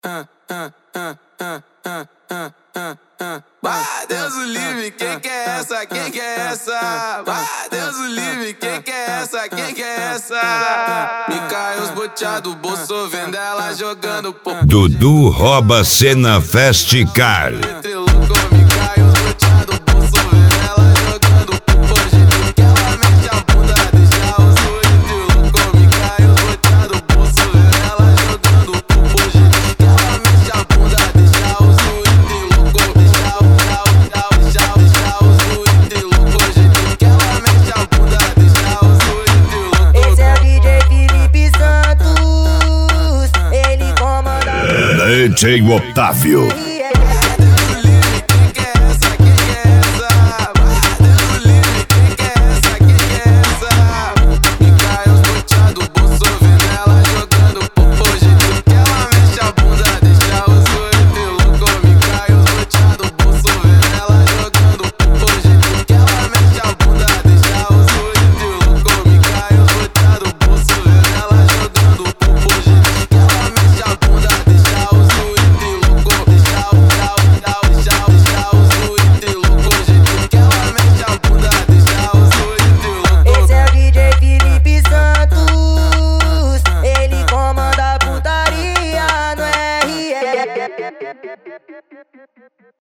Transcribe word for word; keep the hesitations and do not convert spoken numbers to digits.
Bah, Deus o livre, quem que é essa? Quem que é essa? Bah, Deus o livre, quem que é essa? Quem que é essa? Me caiu os boteados, bolso vendo ela jogando pô. Dudu rouba cena Festicar. Entre louco, me caiu os boteados, bolso vendo ela jogando pô. Hoje que ela mexe a bunda, deixa os olhos. Entre louco, me caiu os boteados, bolso vendo ela jogando pô. Hoje que ela mexe a bunda, deixa os olhos. Entre louco, deixa o tchau, tchau, tchau, deixa os olhos. Entre louco, hoje que ela mexe a bunda, deixa os olhos. Entre louco. Esse é o D J Felipe Santos, ele comanda D J Otávio.